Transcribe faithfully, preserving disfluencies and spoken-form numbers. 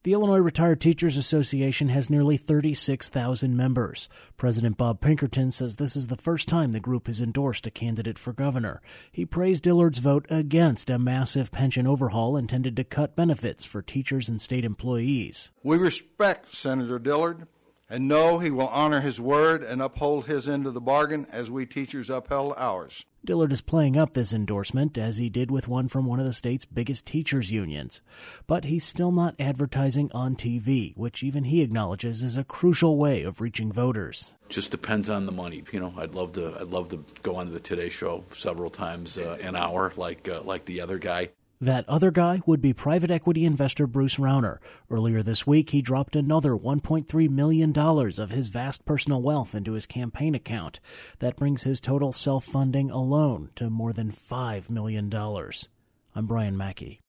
The Illinois Retired Teachers Association has nearly thirty-six thousand members. President Bob Pinkerton says this is the first time the group has endorsed a candidate for governor. He praised Dillard's vote against a massive pension overhaul intended to cut benefits for teachers and state employees. We respect Senator Dillard and know he will honor his word and uphold his end of the bargain as we teachers upheld ours. Dillard is playing up this endorsement, as he did with one from one of the state's biggest teachers' unions. But he's still not advertising on T V, which even he acknowledges is a crucial way of reaching voters. Just depends on the money. You know, I'd love to. I'd love to go on the Today Show several times uh, an hour, like uh, like the other guy. That other guy would be private equity investor Bruce Rauner. Earlier this week, he dropped another one point three million dollars of his vast personal wealth into his campaign account. That brings his total self-funding alone to more than five million dollars. I'm Brian Mackey.